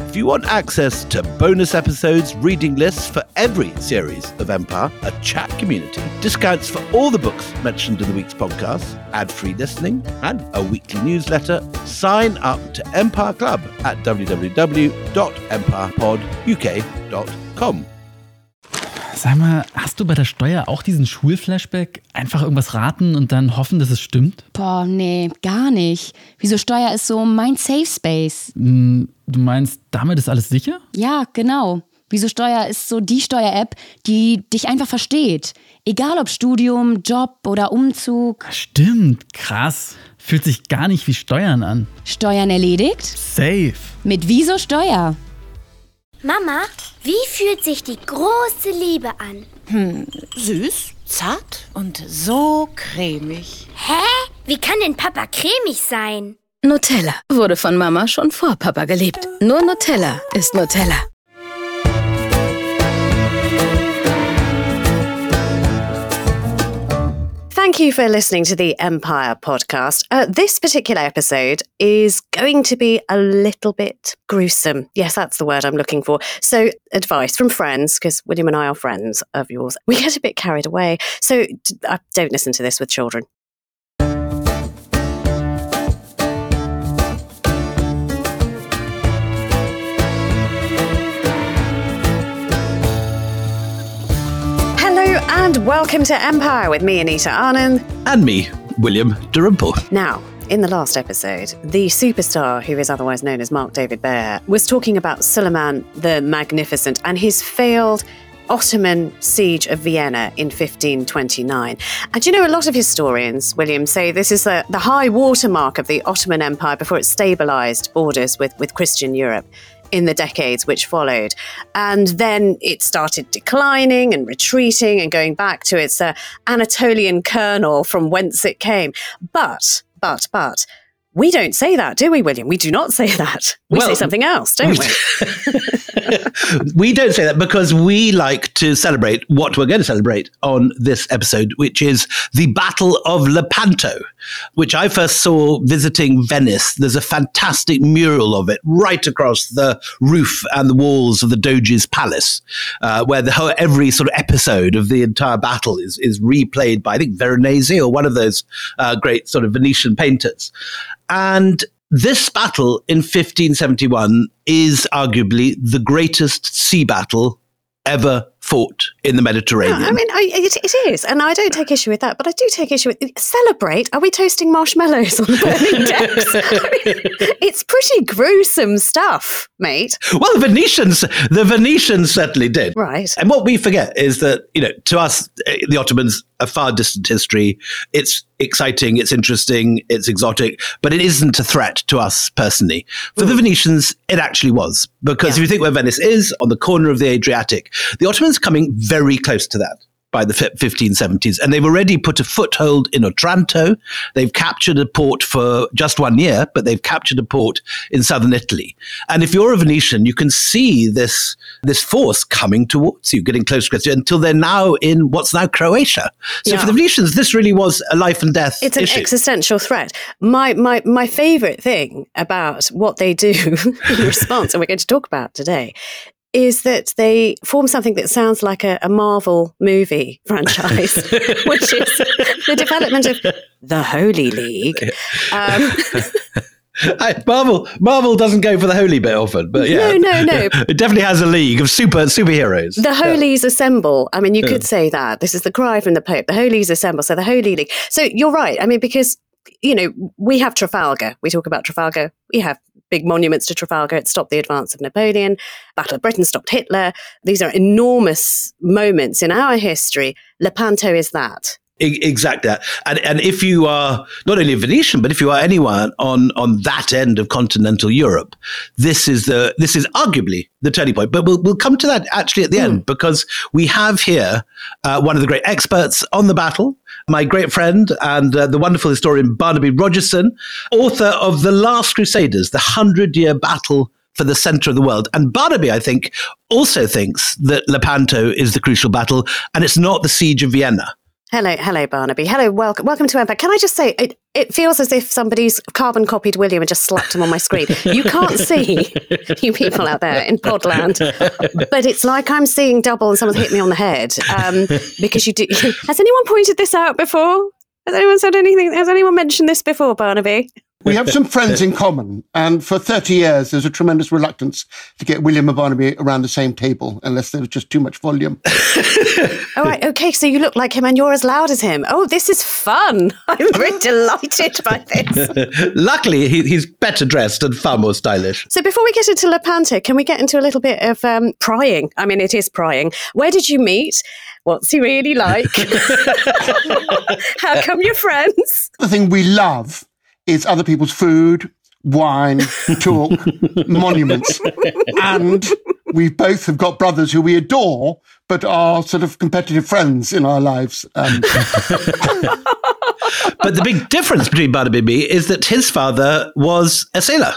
If you want access to bonus episodes, reading lists for every series of Empire, a chat community, discounts for all the books mentioned in the week's podcast, ad-free listening, and a weekly newsletter, sign up to Empire Club at www.empirepoduk.com. Sag mal, hast du bei der Steuer auch diesen Schulflashback? Einfach irgendwas raten und dann hoffen, dass es stimmt? Boah, nee, gar nicht. Wieso Steuer ist so mein Safe Space? Du meinst, damit ist alles sicher? Ja, genau. Wieso Steuer ist so die Steuer-App, die dich einfach versteht. Egal ob Studium, Job oder Umzug. Stimmt, krass. Fühlt sich gar nicht wie Steuern an. Steuern erledigt? Safe. Mit Wieso Steuer? Mama, wie fühlt sich die große Liebe an? Süß, zart und so cremig. Hä? Wie kann denn Papa cremig sein? Nutella wurde von Mama schon vor Papa geliebt. Nur Nutella ist Nutella. Thank you for listening to the Empire podcast. This particular episode is going to be a little bit gruesome. Yes, that's the word I'm looking for. So, advice from friends, because William and I are friends of yours. We get a bit carried away. So, don't listen to this with children. And welcome to Empire with me, Anita Anand. And me, William Dalrymple. Now, in the last episode, the superstar, who is otherwise known as Mark David Behr, was talking about Suleiman the Magnificent and his failed Ottoman siege of Vienna in 1529. And you know, a lot of historians, William, say this is the high watermark of the Ottoman Empire before it stabilised borders with Christian Europe in the decades which followed. And then it started declining and retreating and going back to its Anatolian kernel from whence it came. But, we don't say that, do we, William? We do not say that. We say something else, don't we? We don't say that because we like to celebrate what we're going to celebrate on this episode, which is the Battle of Lepanto, which I first saw visiting Venice. There's a fantastic mural of it right across the roof and the walls of the Doge's palace, where every sort of episode of the entire battle is replayed by, I think, Veronese or one of those great sort of Venetian painters. And this battle in 1571 is arguably the greatest sea battle ever fought in the Mediterranean. I mean, it is, and I don't take issue with that, but I do take issue with celebrate. Are we toasting marshmallows on the burning decks? I mean, it's pretty gruesome stuff, mate. Well, the Venetians certainly did. Right. And what we forget is that, you know, to us, the Ottomans, a far distant history. It's exciting, it's interesting, it's exotic, but it isn't a threat to us personally. For the Venetians, it actually was. Because if you think where Venice is, on the corner of the Adriatic, the Ottomans coming very close to that by the 1570s. And they've already put a foothold in Otranto. They've captured a port for just 1 year, but they've captured a port in southern Italy. And if you're a Venetian, you can see this force coming towards you, getting close until they're now in what's now Croatia. So for the Venetians, this really was a life and death issue. It's an existential threat. My favourite thing about what they do in response, and we're going to talk about today, is that they form something that sounds like a Marvel movie franchise, which is the development of the Holy League. Marvel doesn't go for the holy bit often, but yeah. No. It definitely has a league of superheroes. The Holies assemble. I mean, you could say that. This is the cry from the Pope. The Holies assemble. So the Holy League. So you're right. I mean, because, you know, we have Trafalgar. We talk about Trafalgar. We have big monuments to Trafalgar. It stopped the advance of Napoleon. Battle of Britain stopped Hitler. These are enormous moments in our history. Lepanto is that. Exactly. And if you are not only a Venetian, but if you are anyone on that end of continental Europe, this is arguably the turning point. But we'll come to that actually at the end, because we have here one of the great experts on the battle, my great friend and the wonderful historian Barnaby Rogerson, author of The Last Crusaders, the 100-year battle for the center of the world. And Barnaby, I think, also thinks that Lepanto is the crucial battle, and it's not the siege of Vienna. Hello, Barnaby. Hello, welcome to Empire. Can I just say, it feels as if somebody's carbon copied William and just slapped him on my screen. You can't see, you people out there in Podland, but it's like I'm seeing double and someone's hit me on the head. Because you do. Has anyone pointed this out before? Has anyone said anything? Has anyone mentioned this before, Barnaby? We have some friends in common, and for 30 years, there's a tremendous reluctance to get William and Barnaby around the same table, unless there was just too much volume. All right, okay, so you look like him and you're as loud as him. Oh, this is fun. I'm very delighted by this. Luckily, he's better dressed and far more stylish. So before we get into Lepanto, can we get into a little bit of prying? I mean, it is prying. Where did you meet? What's he really like? How come you're friends? The thing we love is other people's food, wine, talk, monuments. And we both have got brothers who we adore, but are sort of competitive friends in our lives. But the big difference between Barnaby and me is that his father was a sailor.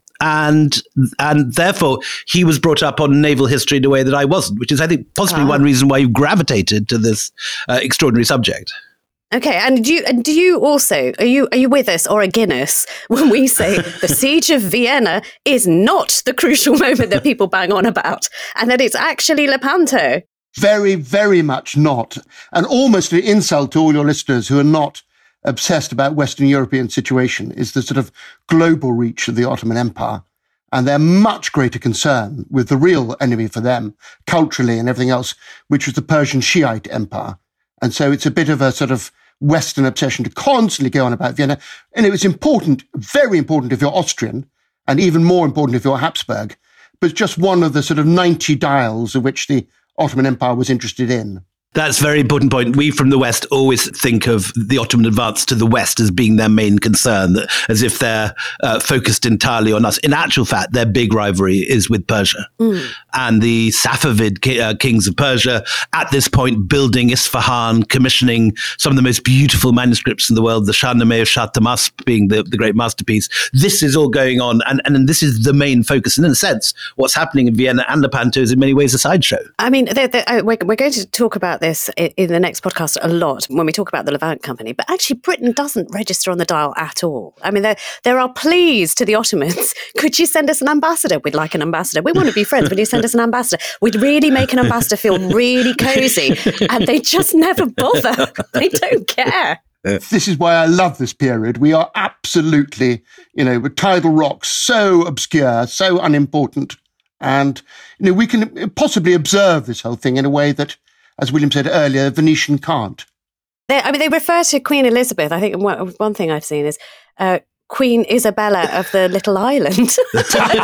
And therefore, he was brought up on naval history in a way that I wasn't, which is, I think, possibly one reason why you gravitated to this extraordinary subject. Okay, and do you also, are you with us or against us when we say the Siege of Vienna is not the crucial moment that people bang on about, and that it's actually Lepanto? Very, very much not. And almost an insult to all your listeners who are not obsessed about Western European situation is the sort of global reach of the Ottoman Empire. And their much greater concern with the real enemy for them, culturally and everything else, which was the Persian Shiite Empire. And so it's a bit of a sort of Western obsession to constantly go on about Vienna. And it was important, very important if you're Austrian, and even more important if you're Habsburg, but just one of the sort of 90 dials of which the Ottoman Empire was interested in. That's a very important point. We from the West always think of the Ottoman advance to the West as being their main concern, as if they're focused entirely on us. In actual fact, their big rivalry is with Persia. And the Safavid kings of Persia, at this point, building Isfahan, commissioning some of the most beautiful manuscripts in the world, the Shahnameh of Shah Tahmasp being the great masterpiece. This is all going on, and this is the main focus. And in a sense, what's happening in Vienna and Lepanto is in many ways a sideshow. I mean, we're going to talk about this in the next podcast a lot when we talk about the Levant Company, but actually Britain doesn't register on the dial at all. I mean, there are pleas to the Ottomans. Could you send us an ambassador? We'd like an ambassador. We want to be friends. Would you send us an ambassador? We'd really make an ambassador feel really cozy. And they just never bother. They don't care. This is why I love this period. We are absolutely, with tidal rocks, so obscure, so unimportant. And, we can possibly observe this whole thing in a way that, as William said earlier, Venetian can't. They refer to Queen Elizabeth. I think one thing I've seen is Queen Isabella of the Little Island. They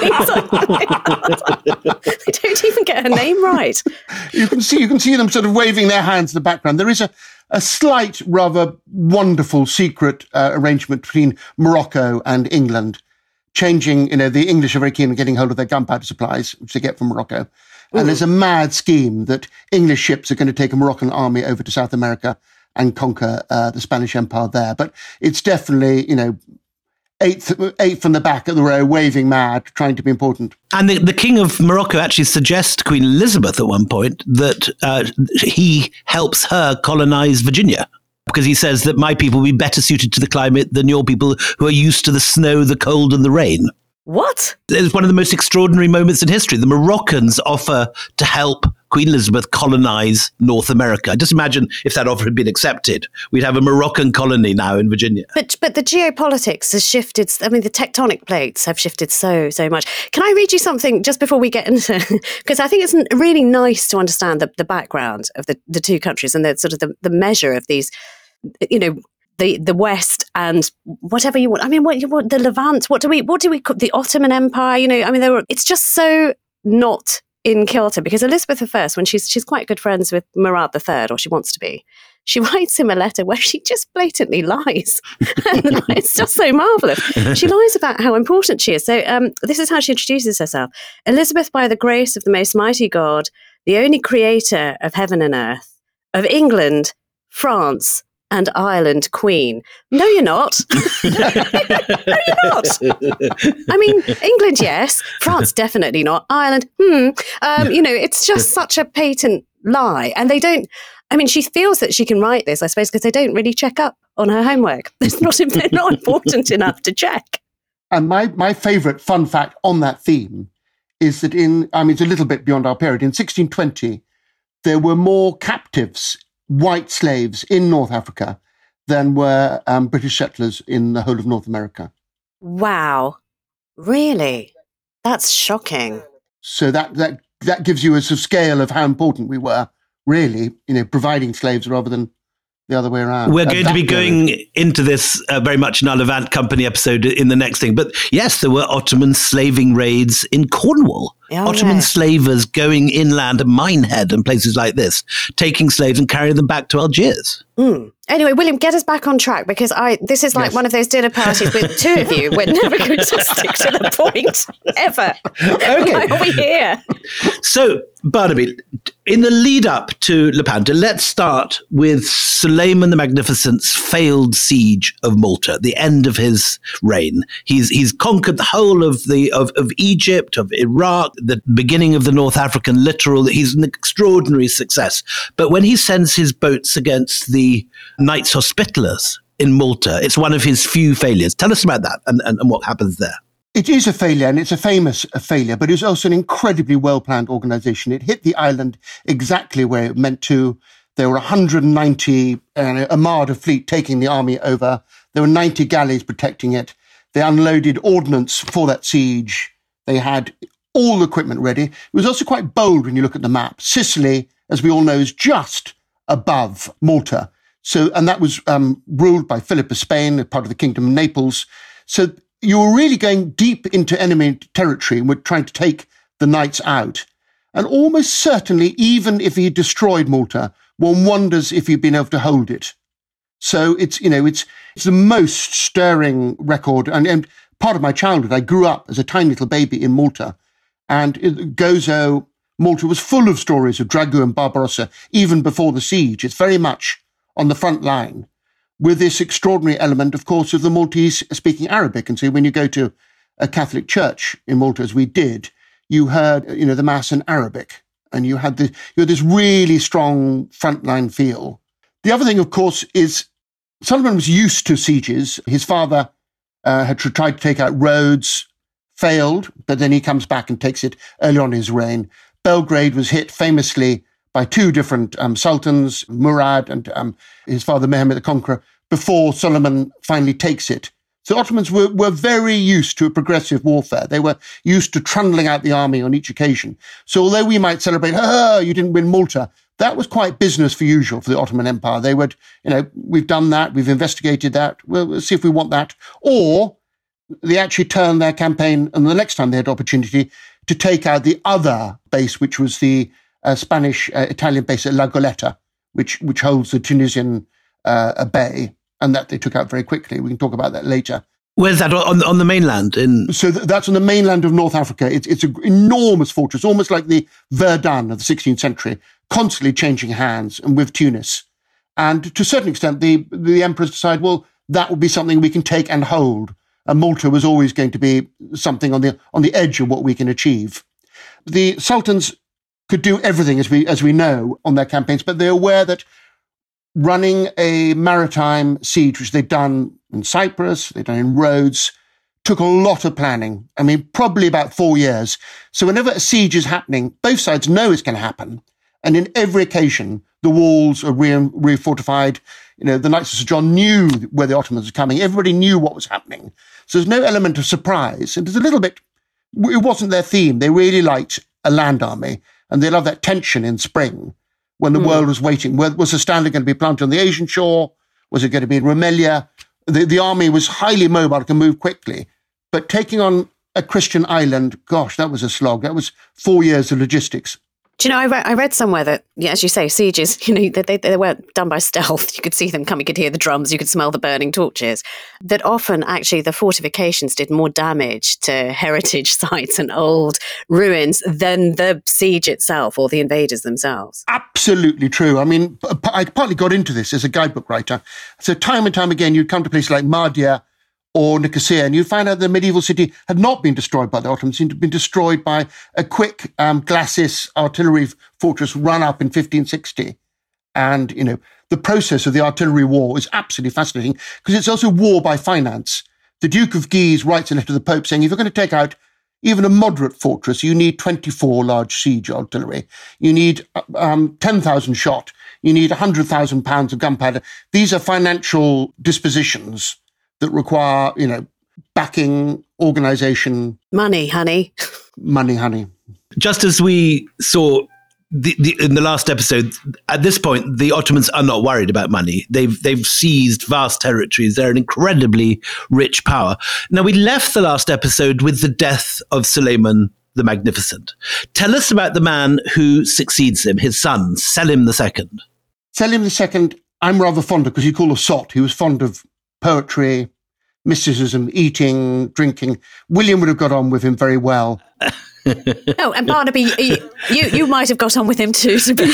don't even get her name right. You can see them sort of waving their hands in the background. There is a slight, rather wonderful secret arrangement between Morocco and England, changing, the English are very keen on getting hold of their gunpowder supplies, which they get from Morocco. And there's a mad scheme that English ships are going to take a Moroccan army over to South America and conquer the Spanish Empire there. But it's definitely, eighth from the back of the row, waving mad, trying to be important. And the King of Morocco actually suggests to Queen Elizabeth at one point that he helps her colonize Virginia, because he says that my people will be better suited to the climate than your people who are used to the snow, the cold, and the rain. What? It's one of the most extraordinary moments in history. The Moroccans offer to help Queen Elizabeth colonize North America. Just imagine if that offer had been accepted. We'd have a Moroccan colony now in Virginia. But the geopolitics has shifted. I mean, the tectonic plates have shifted so much. Can I read you something just before we get into, because I think it's really nice to understand the background of the two countries and the sort of the measure of these, the West and whatever you want. I mean, what the Levant? What do we call the Ottoman Empire? It's just so not in kilter, because Elizabeth I, when she's quite good friends with Murad III, or she wants to be, she writes him a letter where she just blatantly lies. And it's just so marvellous. She lies about how important she is. So this is how she introduces herself. Elizabeth, by the grace of the most mighty God, the only creator of heaven and earth, of England, France, and Ireland Queen. No, you're not. No, you're not. I mean, England, yes. France, definitely not. Ireland, it's just such a patent lie. And they don't, I mean, she feels that she can write this, I suppose, because they don't really check up on her homework. They're not important enough to check. And my favourite fun fact on that theme is that it's a little bit beyond our period. In 1620, there were more captives, white slaves in North Africa than were British settlers in the whole of North America. Wow. Really? That's shocking. So that gives you a sort of scale of how important we were, really, providing slaves rather than the other way around. We're going to be going into this very much in our Levant Company episode in the next thing. But yes, there were Ottoman slaving raids in Cornwall. Ottoman slavers going inland to Minehead and places like this, taking slaves and carrying them back to Algiers. Anyway, William, get us back on track, because this is like one of those dinner parties with two of you. We're never going to stick to the point, ever. Okay. Why are we here? So, Barnaby, in the lead up to Lepanto, let's start with Suleiman the Magnificent's failed siege of Malta, the end of his reign. He's conquered the whole of Egypt, of Iraq, the beginning of the North African littoral. He's an extraordinary success. But when he sends his boats against the Knights Hospitallers in Malta, it's one of his few failures. Tell us about that and what happens there. It is a failure, and it's a famous failure, but it's also an incredibly well-planned organisation. It hit the island exactly where it meant to. There were 190 Armada fleet taking the army over. There were 90 galleys protecting it. They unloaded ordnance for that siege. They had all the equipment ready. It was also quite bold when you look at the map. Sicily, as we all know, is just above Malta. And that was ruled by Philip of Spain, part of the Kingdom of Naples. So you were really going deep into enemy territory and were trying to take the knights out. And almost certainly, even if he destroyed Malta, one wonders if he'd been able to hold it. So it's the most stirring record. And part of my childhood, I grew up as a tiny little baby in Malta. And Gozo, Malta was full of stories of Dragou and Barbarossa, even before the siege. It's very much on the front line, with this extraordinary element, of course, of the Maltese speaking Arabic. And so when you go to a Catholic church in Malta, as we did, you heard, the Mass in Arabic, and you had this really strong frontline feel. The other thing, of course, is Suleiman was used to sieges. His father had tried to take out Rhodes, failed, but then he comes back and takes it early on in his reign. Belgrade was hit famously by two different sultans, Murad and his father Mehmed the Conqueror, before Suleiman finally takes it. So Ottomans were very used to a progressive warfare. They were used to trundling out the army on each occasion. So although we might celebrate, you didn't win Malta, that was quite business for usual for the Ottoman Empire. They would, we've done that, we've investigated that, we'll see if we want that. Or they actually turned their campaign, and the next time they had opportunity, to take out the other base, which was the Spanish-Italian base at La Goleta, which holds the Tunisian bay, and that they took out very quickly. We can talk about that later. Where's that, on the mainland? So that's on the mainland of North Africa. It's an enormous fortress, almost like the Verdun of the 16th century, constantly changing hands, and with Tunis. And to a certain extent, the emperors decided, well, that would be something we can take and hold. And Malta was always going to be something on the edge of what we can achieve. The sultans could do everything, as we know, on their campaigns, but they're aware that running a maritime siege, which they've done in Cyprus, they've done in Rhodes, took a lot of planning. I mean, probably about 4 years. So whenever a siege is happening, both sides know it's going to happen. And in every occasion, the walls are re-fortified. The Knights of St. John knew where the Ottomans were coming. Everybody knew what was happening. So there's no element of surprise. And there's a little bit, it wasn't their theme. They really liked a land army. And they loved that tension in spring when the world was waiting. Was the standard going to be planted on the Asian shore? Was it going to be in Rumelia? The army was highly mobile, it could move quickly. But taking on a Christian island, gosh, that was a slog. That was 4 years of logistics. Do you know, I read somewhere that, as you say, sieges, they weren't done by stealth. You could see them come, you could hear the drums, you could smell the burning torches. That often, actually, the fortifications did more damage to heritage sites and old ruins than the siege itself or the invaders themselves. Absolutely true. I mean, I partly got into this as a guidebook writer. So time and time again, you'd come to places like Mahdia or Nicosia, and you'd find out the medieval city had not been destroyed by the Ottomans, it had been destroyed by a quick glacis artillery fortress run up in 1560. And, the process of the artillery war is absolutely fascinating because it's also war by finance. The Duke of Guise writes a letter to the Pope saying, if you're going to take out even a moderate fortress, you need 24 large siege artillery. You need 10,000 shot. You need 100,000 pounds of gunpowder. These are financial dispositions that require, backing, organisation. Money, honey. Money, honey. Just as we saw in the last episode, at this point, the Ottomans are not worried about money. They've seized vast territories. They're an incredibly rich power. Now, we left the last episode with the death of Suleiman the Magnificent. Tell us about the man who succeeds him, his son, Selim II. Selim II, I'm rather fond of because he called a sot. He was fond of poetry, mysticism, eating, drinking. William would have got on with him very well. Oh, and Barnaby, you might have got on with him too, to be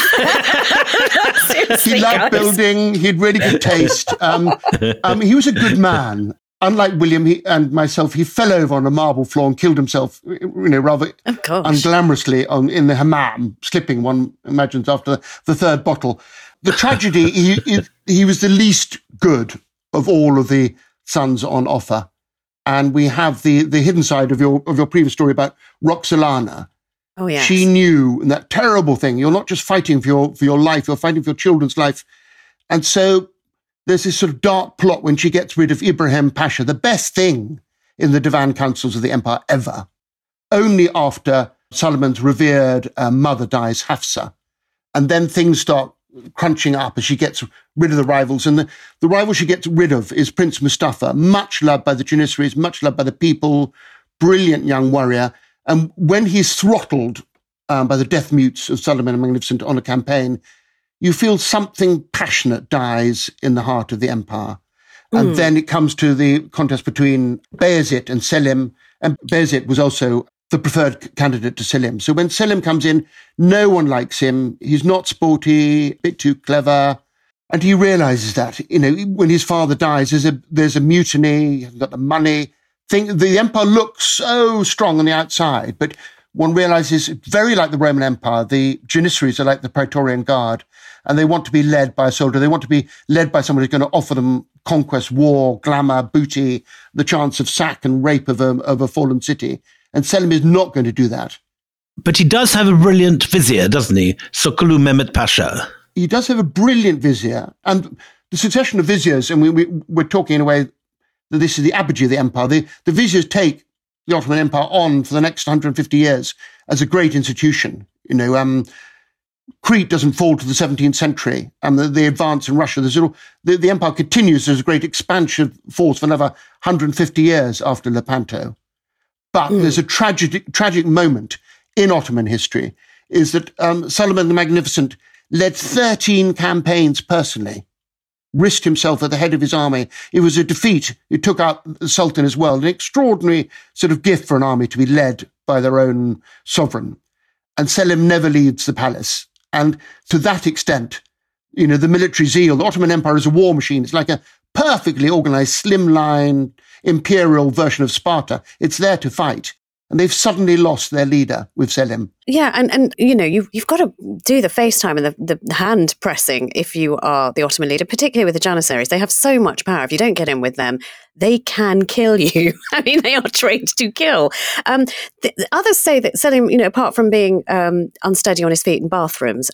fair. He loved building. He had really good taste. He was a good man. Unlike William and myself, he fell over on a marble floor and killed himself, rather unglamorously in the hammam, slipping, one imagines, after the third bottle. The tragedy, he was the least good of all of the sons on offer. And we have the hidden side of your previous story about Roxolana. Oh, yes. She knew that terrible thing. You're not just fighting for your life, you're fighting for your children's life. And so there's this sort of dark plot when she gets rid of Ibrahim Pasha, the best thing in the Divan councils of the empire ever. Only after Suleiman's revered mother dies, Hafsa. And then things start crunching up as she gets rid of the rivals. And the rival she gets rid of is Prince Mustafa, much loved by the Janissaries, much loved by the people, brilliant young warrior. And when he's throttled by the death mutes of Suleiman the Magnificent on a campaign, you feel something passionate dies in the heart of the empire. And then it comes to the contest between Bayezid and Selim. And Bayezid was also the preferred candidate to Selim. So when Selim comes in, no one likes him. He's not sporty, a bit too clever. And he realizes that, when his father dies, there's a mutiny, he hasn't got the money. The empire looks so strong on the outside, but one realizes, very like the Roman Empire, the Janissaries are like the Praetorian Guard, and they want to be led by a soldier. They want to be led by someone who's going to offer them conquest, war, glamour, booty, the chance of sack and rape of a fallen city. And Selim is not going to do that. But he does have a brilliant vizier, doesn't he? Sokolu Mehmet Pasha. He does have a brilliant vizier. And the succession of viziers, and we're talking in a way that this is the apogee of the empire. The viziers take the Ottoman Empire on for the next 150 years as a great institution. Crete doesn't fall to the 17th century, and the advance in Russia. The empire continues as a great expansion force for another 150 years after Lepanto. But there's a tragic moment in Ottoman history, is that Suleiman the Magnificent led 13 campaigns personally, risked himself at the head of his army. It was a defeat. It took out the Sultan as well, an extraordinary sort of gift for an army to be led by their own sovereign. And Selim never leaves the palace. And to that extent, the military zeal, the Ottoman Empire is a war machine. It's like a perfectly organized, slimline, imperial version of Sparta. It's there to fight. And they've suddenly lost their leader with Selim. Yeah, and you've got to do the FaceTime and the hand pressing if you are the Ottoman leader, particularly with the Janissaries. They have so much power. If you don't get in with them, they can kill you. I mean, they are trained to kill. The others say that Selim, apart from being unsteady on his feet in bathrooms,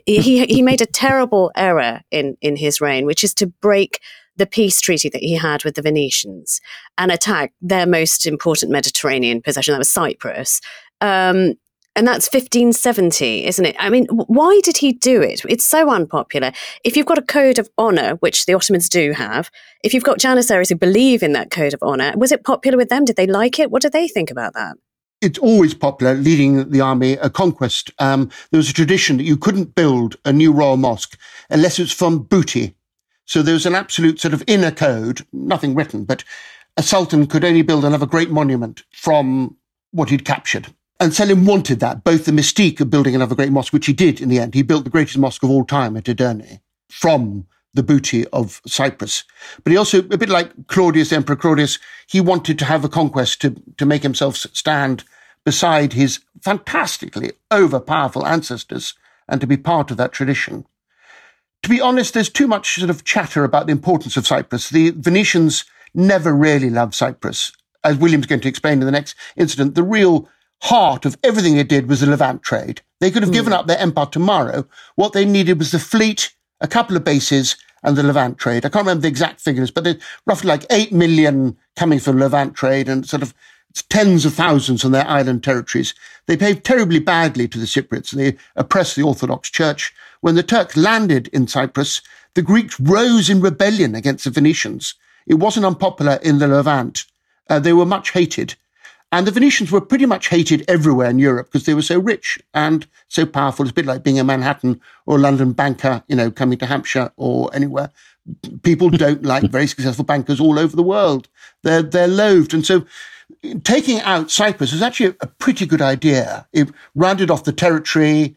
he made a terrible error in his reign, which is to break the peace treaty that he had with the Venetians and attack their most important Mediterranean possession, that was Cyprus. And that's 1570, isn't it? I mean, why did he do it? It's so unpopular. If you've got a code of honour, which the Ottomans do have, if you've got Janissaries who believe in that code of honour, was it popular with them? Did they like it? What did they think about that? It's always popular, leading the army, a conquest. There was a tradition that you couldn't build a new royal mosque unless it was from booty. So there was an absolute sort of inner code, nothing written, but a sultan could only build another great monument from what he'd captured. And Selim wanted that, both the mystique of building another great mosque, which he did in the end. He built the greatest mosque of all time at Edirne from the booty of Cyprus. But he also, a bit like Claudius, Emperor Claudius, he wanted to have a conquest to make himself stand beside his fantastically overpowerful ancestors and to be part of that tradition. To be honest, there's too much sort of chatter about the importance of Cyprus. The Venetians never really loved Cyprus. As William's going to explain in the next incident, the real heart of everything they did was the Levant trade. They could have given up their empire tomorrow. What they needed was the fleet, a couple of bases, and the Levant trade. I can't remember the exact figures, but there's roughly like 8 million coming from the Levant trade and sort of tens of thousands on their island territories. They behaved terribly badly to the Cypriots. They oppressed the Orthodox Church. When the Turks landed in Cyprus, the Greeks rose in rebellion against the Venetians. It wasn't unpopular in the Levant. They were much hated. And the Venetians were pretty much hated everywhere in Europe because they were so rich and so powerful. It's a bit like being a Manhattan or London banker, coming to Hampshire or anywhere. People don't like very successful bankers all over the world. They're loathed. And so taking out Cyprus was actually a pretty good idea. It rounded off the territory.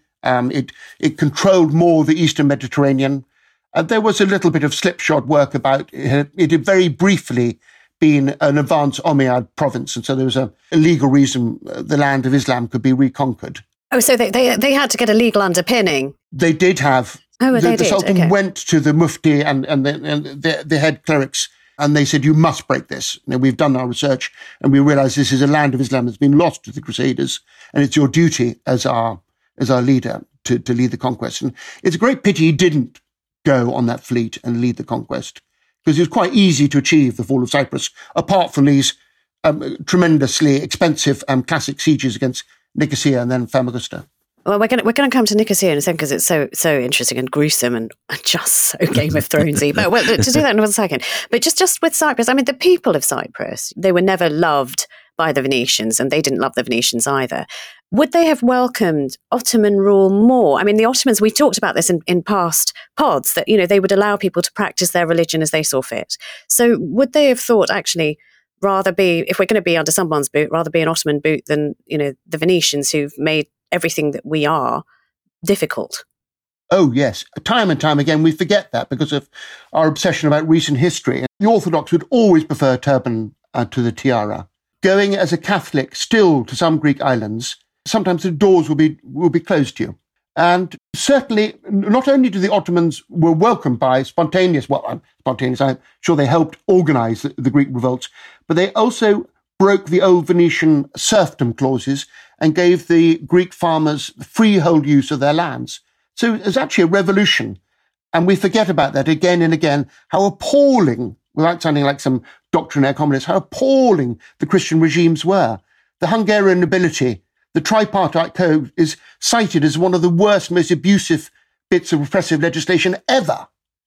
It controlled more of the Eastern Mediterranean. There was a little bit of slipshod work about it. It had very briefly been an advanced Umayyad province, and so there was a legal reason the land of Islam could be reconquered. Oh, so they had to get a legal underpinning. They did have. The Sultan went to the Mufti and the head clerics, and they said, "You must break this. We've done our research, and we realise this is a land of Islam that's been lost to the Crusaders, and it's your duty as our leader to lead the conquest." And it's a great pity he didn't go on that fleet and lead the conquest, because it was quite easy to achieve the fall of Cyprus, apart from these tremendously expensive classic sieges against Nicosia and then Famagusta. Well, we're going to come to Nicosia in a second because it's so interesting and gruesome and just so Game of Thronesy. But to do that in 1 second. But just with Cyprus, I mean, the people of Cyprus, they were never loved by the Venetians, and they didn't love the Venetians either. Would they have welcomed Ottoman rule more? I mean, the Ottomans, we talked about this in past pods, that, they would allow people to practice their religion as they saw fit. So would they have thought, actually, rather be, if we're going to be under someone's boot, rather be an Ottoman boot than, the Venetians who've made everything that we are difficult? Oh, yes. Time and time again, we forget that because of our obsession about recent history. The Orthodox would always prefer turban to the tiara. Going as a Catholic still to some Greek islands, sometimes the doors will be closed to you. And certainly, not only do the Ottomans were welcomed by spontaneous, I'm sure they helped organize the Greek revolts, but they also broke the old Venetian serfdom clauses and gave the Greek farmers freehold use of their lands. So it was actually a revolution. And we forget about that again and again, how appalling, without sounding like some doctrinaire communist, how appalling the Christian regimes were. The Hungarian nobility, the tripartite code, is cited as one of the worst, most abusive bits of repressive legislation ever.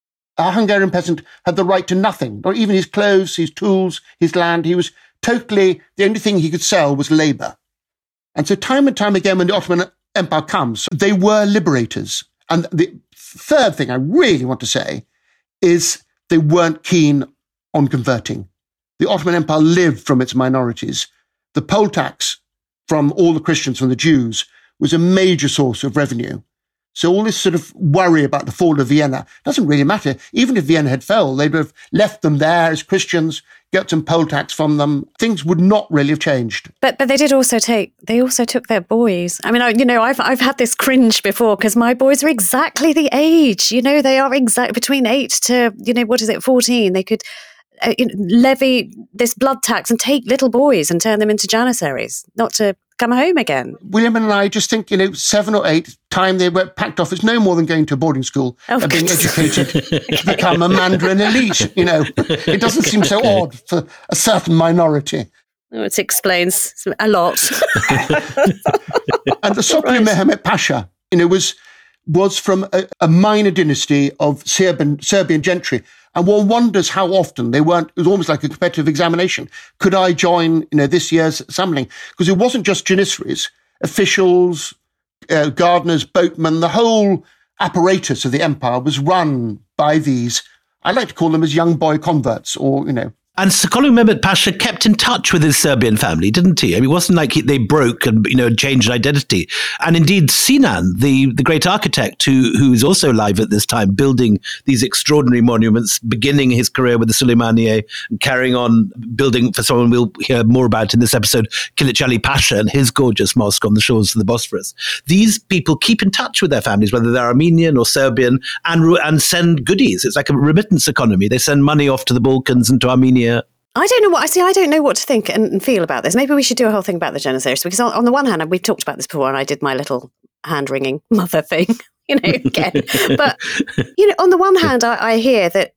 A Hungarian peasant had the right to nothing, not even his clothes, his tools, his land. He was totally, the only thing he could sell was labour. And so time and time again, when the Ottoman Empire comes, they were liberators. And the third thing I really want to say is they weren't keen on converting. The Ottoman Empire lived from its minorities. The poll tax from all the Christians, from the Jews, was a major source of revenue. So all this sort of worry about the fall of Vienna doesn't really matter. Even if Vienna had fell, they'd have left them there as Christians, get some poll tax from them. Things would not really have changed. But they did also took their boys. I mean, I've had this cringe before because my boys are exactly the age. They are between 8 to 14. They could levy this blood tax and take little boys and turn them into janissaries, not to come home again. William and I just think, 7 or 8, time they were packed off. It's no more than going to a boarding school and being educated to become a Mandarin elite. It doesn't seem so odd for a certain minority. Oh, it explains a lot. And the Sultan Mehmet Pasha, was from a minor dynasty of Serbian gentry. And one wonders how often it was almost like a competitive examination. Could I join, this year's assembling? Because it wasn't just janissaries, officials, gardeners, boatmen, the whole apparatus of the empire was run by these, I like to call them as young boy converts or, And Sokollu Mehmet Pasha kept in touch with his Serbian family, didn't he? I mean, it wasn't like they broke and, changed identity. And indeed, Sinan, the great architect who is also alive at this time, building these extraordinary monuments, beginning his career with the Süleymaniye and carrying on building, for someone we'll hear more about in this episode, Kilich Ali Pasha and his gorgeous mosque on the shores of the Bosphorus. These people keep in touch with their families, whether they're Armenian or Serbian, and send goodies. It's like a remittance economy. They send money off to the Balkans and to Armenia. I don't know what to think and feel about this. Maybe we should do a whole thing about the Janissaries, because on the one hand, and we've talked about this before, and I did my little hand-wringing mother thing, again. But, on the one hand, I hear that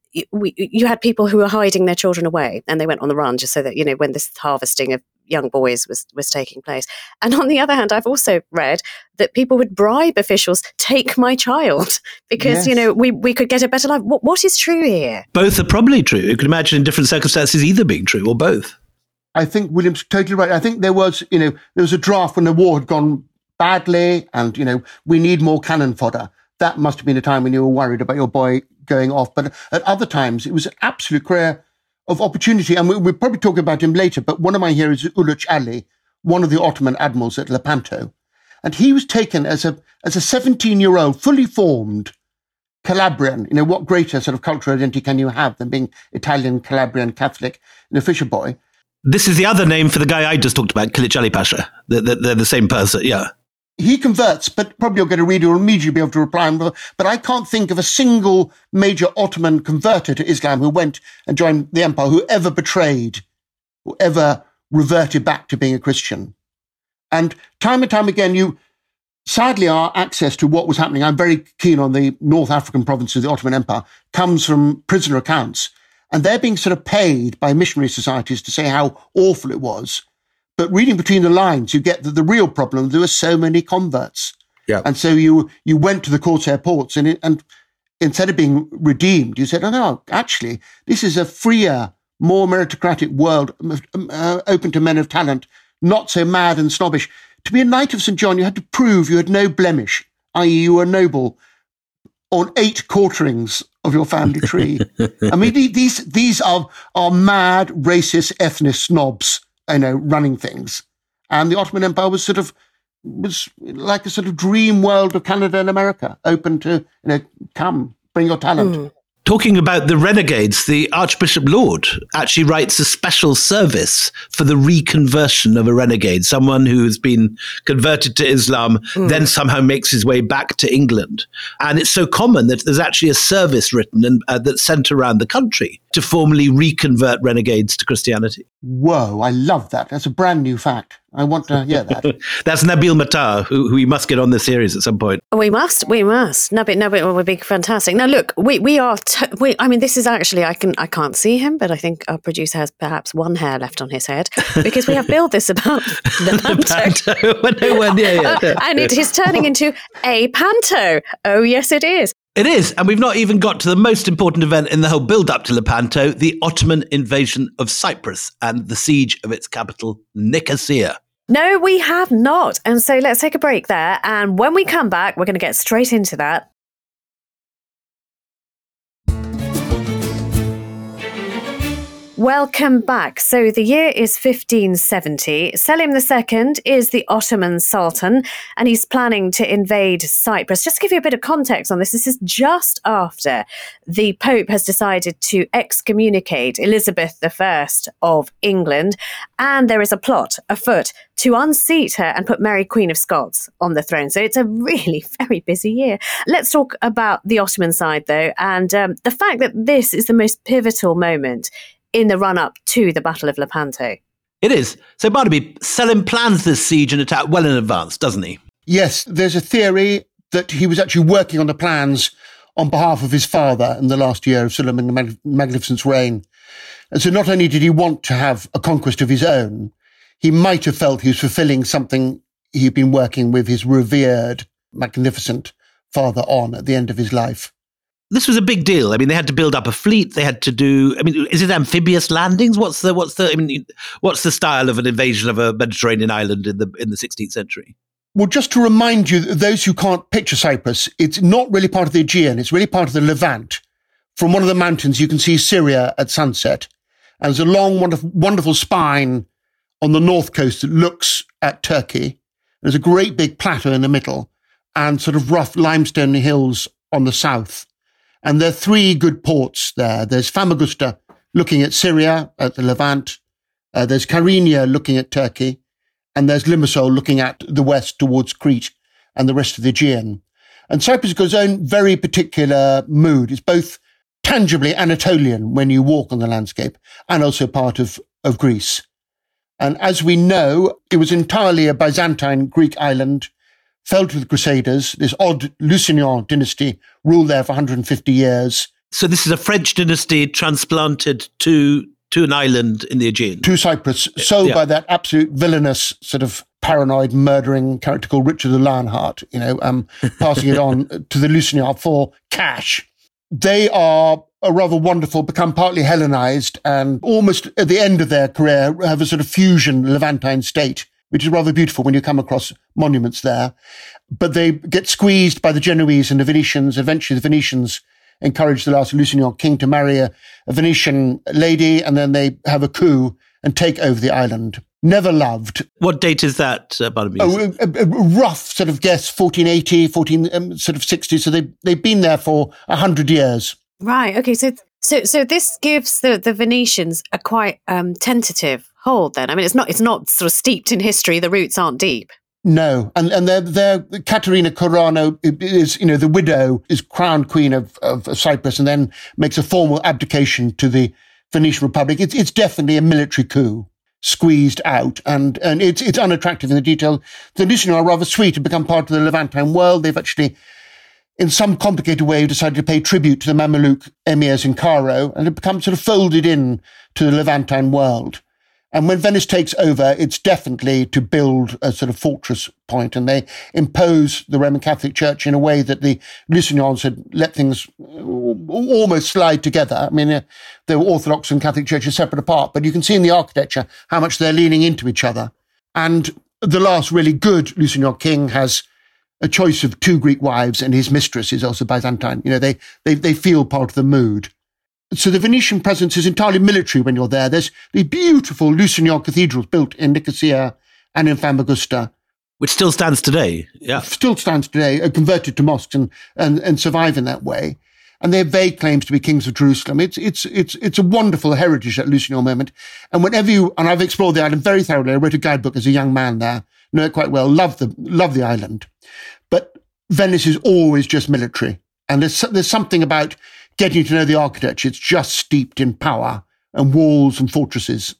you had people who were hiding their children away, and they went on the run just so that, when this harvesting of young boys was taking place. And on the other hand, I've also read that people would bribe officials, take my child, because, we could get a better life. What is true here? Both are probably true. You can imagine in different circumstances either being true or both. I think William's totally right. I think there was a draft when the war had gone badly and, we need more cannon fodder. That must have been a time when you were worried about your boy going off. But at other times, it was an absolute career of opportunity. And we'll probably talk about him later, but one of my heroes is Uluç Ali, one of the Ottoman admirals at Lepanto. And he was taken as a 17-year-old, fully formed Calabrian. What greater sort of cultural identity can you have than being Italian, Calabrian, Catholic, and a fisher boy? This is the other name for the guy I just talked about, Kilich Ali Pasha. They're the same person, yeah. He converts, but probably you'll get a reader who will immediately be able to reply. But I can't think of a single major Ottoman converter to Islam who went and joined the empire, who ever betrayed, who ever reverted back to being a Christian. And time again, sadly, our access to what was happening, I'm very keen on the North African provinces of the Ottoman Empire, comes from prisoner accounts. And they're being sort of paid by missionary societies to say how awful it was. But reading between the lines, you get that the real problem, there were so many converts. Yeah. And so you went to the Corsair ports and instead of being redeemed, you said, oh no, actually, this is a freer, more meritocratic world, open to men of talent, not so mad and snobbish. To be a Knight of St. John, you had to prove you had no blemish, i.e. you were noble on 8 quarterings of your family tree. I mean, these are mad, racist, ethnic snobs, running things. And the Ottoman Empire was like a sort of dream world of Canada and America, open to, come, bring your talent. Talking about the renegades, the Archbishop Laud actually writes a special service for the reconversion of a renegade, someone who has been converted to Islam, then somehow makes his way back to England. And it's so common that there's actually a service written that's sent around the country to formally reconvert renegades to Christianity. Whoa, I love that. That's a brand new fact. I want to hear that. That's Nabil Matar, who we must get on this series at some point. We must. Nabil would be fantastic. Now, look, this is actually, I can't see him, but I think our producer has perhaps one hair left on his head because we have billed this about the panto. And it is turning into a panto. Oh, yes, it is. It is, and we've not even got to the most important event in the whole build-up to Lepanto, the Ottoman invasion of Cyprus and the siege of its capital, Nicosia. No, we have not. And so let's take a break there. And when we come back, we're going to get straight into that. Welcome back. So the year is 1570. Selim II is the Ottoman Sultan, and he's planning to invade Cyprus. Just to give you a bit of context on this, this is just after the Pope has decided to excommunicate Elizabeth I of England, and there is a plot afoot to unseat her and put Mary, Queen of Scots, on the throne. So it's a really very busy year. Let's talk about the Ottoman side, though, and the fact that this is the most pivotal moment in the run-up to the Battle of Lepanto. It is. So, Barnaby, Selim plans this siege and attack well in advance, doesn't he? Yes, there's a theory that he was actually working on the plans on behalf of his father in the last year of Suleiman the Magnificent's reign. And so not only did he want to have a conquest of his own, he might have felt he was fulfilling something he'd been working with his revered, magnificent father on at the end of his life. This was a big deal. I mean, they had to build up a fleet. They had to do, is it amphibious landings? What's the style of an invasion of a Mediterranean island in the 16th century? Well, just to remind you, those who can't picture Cyprus, it's not really part of the Aegean. It's really part of the Levant. From one of the mountains, you can see Syria at sunset. And there's a long, wonderful spine on the north coast that looks at Turkey. There's a great big plateau in the middle and sort of rough limestone hills on the south. And there are three good ports there. There's Famagusta looking at Syria, at the Levant. There's Kyrenia looking at Turkey. And there's Limassol looking at the west towards Crete and the rest of the Aegean. And Cyprus has got its own very particular mood. It's both tangibly Anatolian when you walk on the landscape and also part of Greece. And as we know, it was entirely a Byzantine Greek island, fell to the Crusaders. This odd Lusignan dynasty ruled there for 150 years. So this is a French dynasty transplanted to an island in the Aegean. To Cyprus, sold by that absolute villainous sort of paranoid, murdering character called Richard the Lionheart, passing it on to the Lusignan for cash. They are a rather wonderful, become partly Hellenized, and almost at the end of their career have a sort of fusion Levantine state, which is rather beautiful when you come across monuments there. But they get squeezed by the Genoese and the Venetians. Eventually, the Venetians encourage the last Lusignan king to marry a Venetian lady, and then they have a coup and take over the island. Never loved. What date is that, Barnaby? A rough sort of guess, 1480, 1460. So they've been there for 100 years. Right. Okay. So this gives the Venetians a quite tentative hold. Then I mean, it's not sort of steeped in history. The roots aren't deep. No, and they're Caterina Corano is, the widow, is crowned queen of Cyprus, and then makes a formal abdication to the Venetian Republic. It's definitely a military coup, squeezed out, and it's unattractive in the detail. The Lusignan are rather sweet to become part of the Levantine world. They've actually, in some complicated way, decided to pay tribute to the Mamluk emirs in Cairo, and have become sort of folded in to the Levantine world. And when Venice takes over, it's definitely to build a sort of fortress point, and they impose the Roman Catholic Church in a way that the Lusignans had let things almost slide together. I mean, the Orthodox and Catholic churches separate apart, but you can see in the architecture how much they're leaning into each other. And the last really good Lusignan king has a choice of two Greek wives, and his mistress is also Byzantine. They feel part of the mood. So the Venetian presence is entirely military when you're there. There's the beautiful Lusignan cathedrals built in Nicosia and in Famagusta. Which still stands today. Yeah. Still stands today, converted to mosques and survive in that way. And they have vague claims to be kings of Jerusalem. It's a wonderful heritage, that Lusignan moment. And and I've explored the island very thoroughly. I wrote a guidebook as a young man there, know it quite well, love the island. But Venice is always just military. And there's something about getting to know the architecture. It's just steeped in power and walls and fortresses.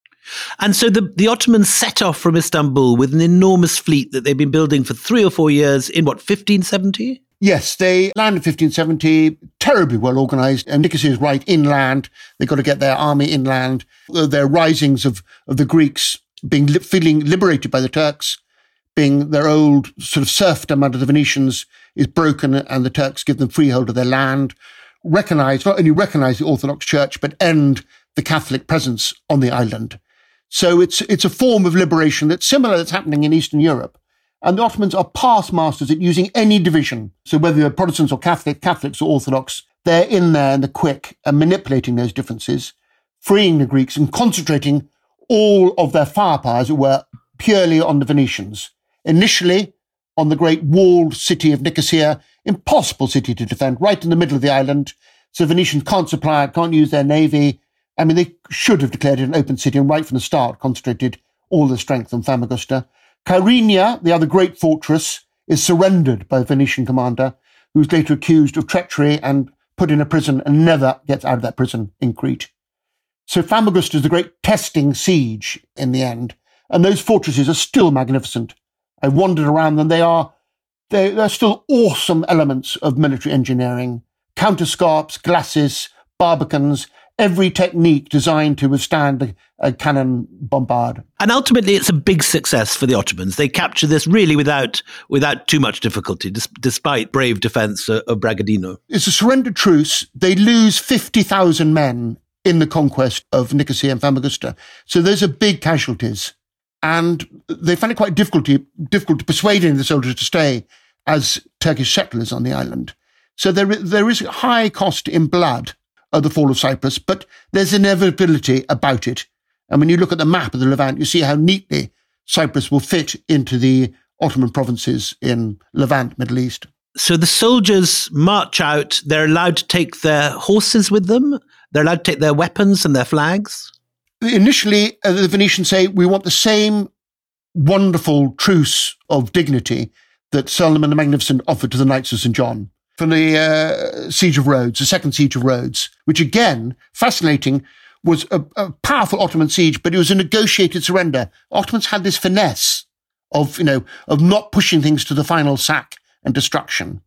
And so the Ottomans set off from Istanbul with an enormous fleet that they've been building for 3 or 4 years in 1570? Yes, they landed 1570, terribly well organised, and Nicosia is right inland. They've got to get their army inland. Their risings of the Greeks feeling liberated by the Turks, being their old sort of serfdom under the Venetians is broken, and the Turks give them freehold of their land. Not only recognize the Orthodox Church, but end the Catholic presence on the island. So it's a form of liberation that's similar that's happening in Eastern Europe. And the Ottomans are past masters at using any division. So whether they're Protestants or Catholics or Orthodox, they're in there in the quick and manipulating those differences, freeing the Greeks and concentrating all of their firepower, as it were, purely on the Venetians. Initially, on the great walled city of Nicosia, impossible city to defend, right in the middle of the island. So Venetians can't supply it, can't use their navy. I mean, they should have declared it an open city and right from the start concentrated all their strength on Famagusta. Kyrenia, the other great fortress, is surrendered by the Venetian commander, who's later accused of treachery and put in a prison and never gets out of that prison in Crete. So Famagusta is the great testing siege in the end. And those fortresses are still magnificent. I wandered around them. They're still awesome elements of military engineering. Counterscarps, glacis, barbicans, every technique designed to withstand a cannon bombard. And ultimately, it's a big success for the Ottomans. They capture this really without too much difficulty, despite brave defense of Bragadino. It's a surrender truce. They lose 50,000 men in the conquest of Nicosia and Famagusta. So those are big casualties. And they find it quite difficult to persuade any of the soldiers to stay as Turkish settlers on the island. So there is a high cost in blood. the fall of Cyprus, but there's inevitability about it. And when you look at the map of the Levant, you see how neatly Cyprus will fit into the Ottoman provinces in Levant, Middle East. So the soldiers march out. They're allowed to take their horses with them. They're allowed to take their weapons and their flags. Initially, the Venetians say, we want the same wonderful truce of dignity that Suleiman the Magnificent offered to the Knights of St. John from the Siege of Rhodes, the Second Siege of Rhodes, which again, fascinating, was a powerful Ottoman siege, but it was a negotiated surrender. Ottomans had this finesse of not pushing things to the final sack and destruction,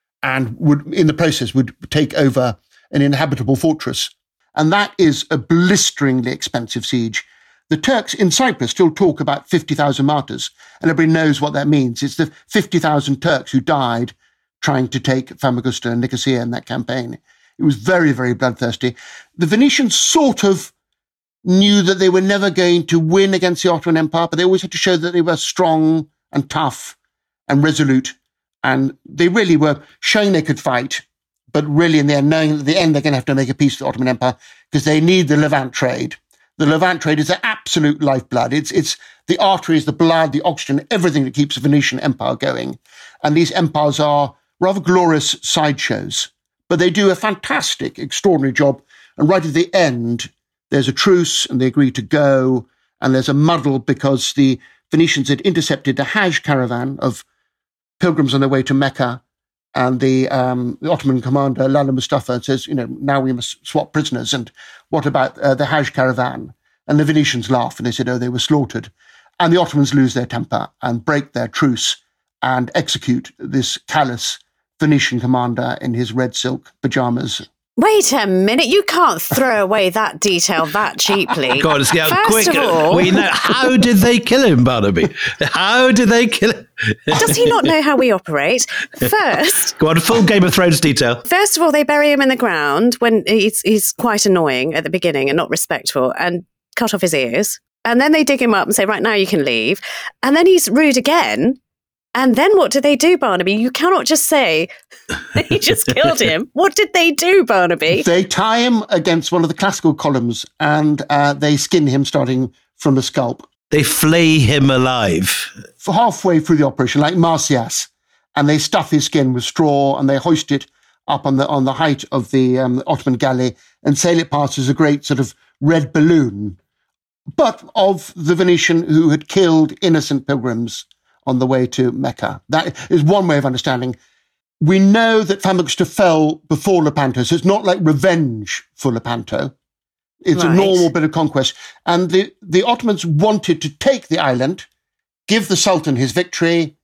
and would, in the process, would take over an inhabitable fortress. And that is a blisteringly expensive siege. The Turks in Cyprus still talk about 50,000 martyrs, and everybody knows what that means. It's the 50,000 Turks who died trying to take Famagusta and Nicosia in that campaign. It was very, very bloodthirsty. The Venetians sort of knew that they were never going to win against the Ottoman Empire, but they always had to show that they were strong and tough and resolute. And they really were showing they could fight, but really in the end, knowing that at the end they're going to have to make a peace with the Ottoman Empire because they need the Levant trade. The Levant trade is the absolute lifeblood. It's the arteries, the blood, the oxygen, everything that keeps the Venetian Empire going. And these empires are rather glorious sideshows, but they do a fantastic, extraordinary job. And right at the end, there's a truce and they agree to go. And there's a muddle because the Venetians had intercepted the Hajj caravan of pilgrims on their way to Mecca. And the Ottoman commander, Lala Mustafa, says, now we must swap prisoners. And what about the Hajj caravan? And the Venetians laugh and they said, they were slaughtered. And the Ottomans lose their temper and break their truce and execute this callous Venetian commander in his red silk pajamas. Wait a minute, you can't throw away that detail that cheaply. God, let's get First quick. of all, How did they kill him, Barnaby? How did they kill him? does he not know how we operate? First, Go on, full Game of Thrones detail. First of all, they bury him in the ground when he's quite annoying at the beginning and not respectful, and cut off his ears. And then they dig him up and say, right, now you can leave. And then he's rude again. And then what do they do, Barnaby? You cannot just say he just killed him. What did they do, Barnaby? They tie him against one of the classical columns and they skin him starting from the scalp. They flay him alive. For halfway through the operation, like Marsyas, and they stuff his skin with straw and they hoist it up on the height of the Ottoman galley and sail it past as a great sort of red balloon, but of the Venetian who had killed innocent pilgrims on the way to Mecca. That is one way of understanding. We know that Famagusta fell before Lepanto, so it's not like revenge for Lepanto. It's a normal bit of conquest. And the Ottomans wanted to take the island, give the Sultan his victory,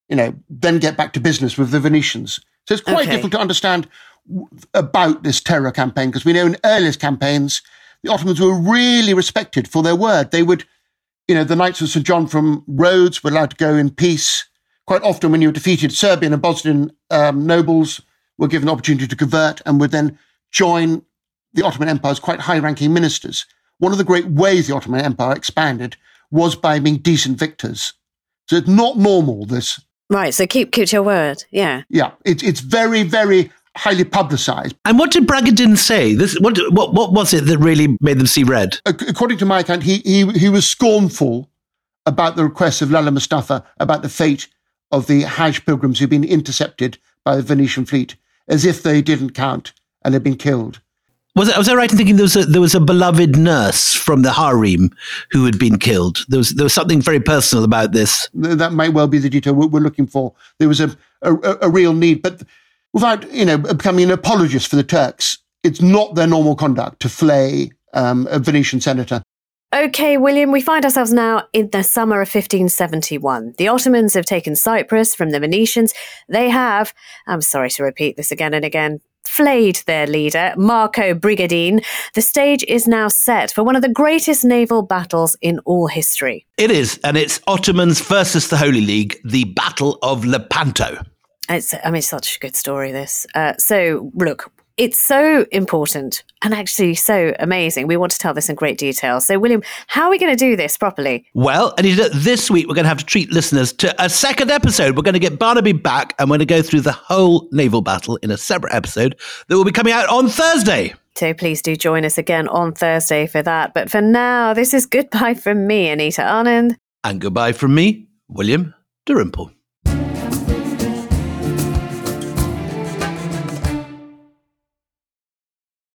then get back to business with the Venetians. So it's quite difficult to understand about this terror campaign, because we know in earliest campaigns, the Ottomans were really respected for their word. They would, the Knights of St. John from Rhodes were allowed to go in peace. Quite often when you were defeated, Serbian and Bosnian nobles were given the opportunity to convert and would then join the Ottoman Empire's quite high-ranking ministers. One of the great ways the Ottoman Empire expanded was by being decent victors. So it's not normal, this. Right, so keep to your word, yeah. Yeah, it's very, very highly publicised. And what did Bragadin say? What was it that really made them see red? According to my account, he was scornful about the requests of Lala Mustafa about the fate of the Hajj pilgrims who'd been intercepted by the Venetian fleet, as if they didn't count and had been killed. Was I right in thinking there was a beloved nurse from the harem who had been killed? There was something very personal about this. That might well be the detail we're looking for. There was a real need, but without becoming an apologist for the Turks, it's not their normal conduct to flay a Venetian senator. Okay, William, we find ourselves now in the summer of 1571. The Ottomans have taken Cyprus from the Venetians. They have, I'm sorry to repeat this again and again, flayed their leader, Marco Brigadine. The stage is now set for one of the greatest naval battles in all history. It is, and it's Ottomans versus the Holy League, the Battle of Lepanto. It's such a good story, this. So, look, It's so important and actually so amazing. We want to tell this in great detail. So, William, how are we going to do this properly? Well, Anita, this week we're going to have to treat listeners to a second episode. We're going to get Barnaby back and we're going to go through the whole naval battle in a separate episode that will be coming out on Thursday. So please do join us again on Thursday for that. But for now, this is goodbye from me, Anita Anand. And goodbye from me, William Dalrymple.